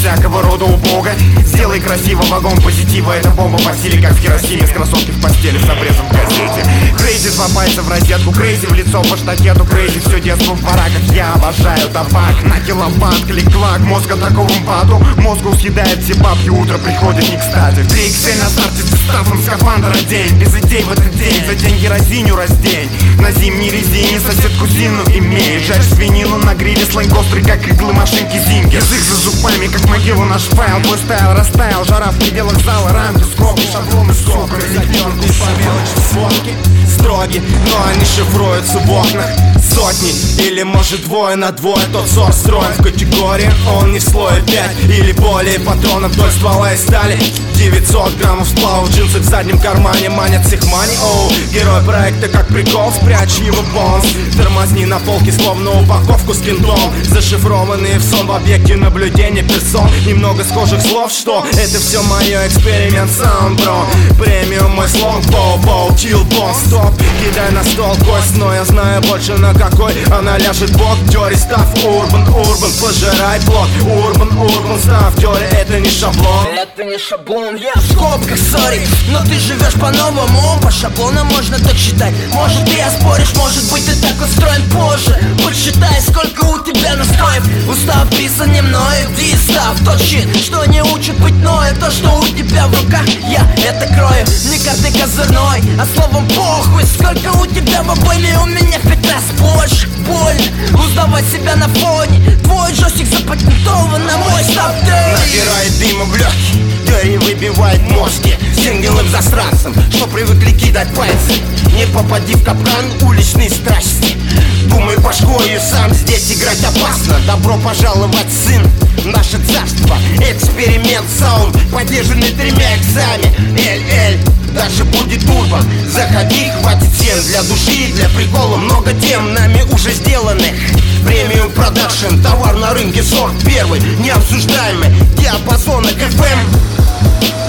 всякого рода убого. Сделай красиво, вагон позитива. Это бомба по стиле, как в Хиросиме. С красотки в постели, с обрезом в газете. Крейзи, 2 пальца в розетку. Крейзи в лицо по штакету. Крейзи все детство в бараках. Я обожаю табак на киловатт. Клик-клак, мозг атаковым паду. Мозгу съедает все бабки, утро приходит не кстати. 3XL на старте с стафом, скафандр одень. Без идей в этот день, за деньги разиню раздень. На зимней резине соседку Зину имеет. Жарь свинину на гриле, сленг острый, как иглы машинки Зинги. Язык за зубами, как могилу наш файл. Твой стайл растаял, жара в пределах зала. Рамки, скобки, шаблоны, сокры. Затёртый по мелочи сводки строги, но они шифруются в окнах. Сотни или может 2 на 2. Тот сор строен в категории, он не в слое 5 или более. Патронов вдоль ствола и стали. 900 граммов сплава в джинсах в заднем кармане. Манят всех мани, оу. Герой проекта как прикол, спрячь его бонус. Тормозни на полке, словно упаковку с кентом. Зашифрованные в сон в объекте наблюдения персон. Немного схожих слов, что это все мое эксперимент сам, бро. Премиум мой слог, боу-боу, чил, бон, стоп. Кидай на стол кость, но я знаю больше на какой она ляжет бок. Дёри, став, урбан, пожирай плод. Урбан, став, дёри, это не шаблон. Это не шаблон, я в скобках, сори. Но ты живешь по-новому, по шаблонам можно так считать. Может ты оспоришь, может быть ты так устроен позже. Подсчитай, сколько у тебя настоев. Устав писан не мною, иди став тот щит, что не учит быть мною. То, что у тебя в руках, я это крою. Не карты козырной, а словом похуй. Сколько у тебя в обойме, у меня в 5 раз больше. Больно узнавать себя на фоне. Твой джойстик запатентован на мой став-дейт. Набирает дыма в легкие, Дёри выбивает мозги сингелым засранцам, что привыкли кидать пальцы. Не попади в капкан уличной страсти. Думай башкой, сам здесь играть опасно. Добро пожаловать, сын, в наше царство. Эксперимент саунд, поддержанный 3 эксами. Эль, даже будет турбо. Заходи, хватит стен для души, для прикола. Много тем нами уже сделанных. Премиум продакшн, товар на рынке сорт первый. Необсуждаемый, диапазон FM.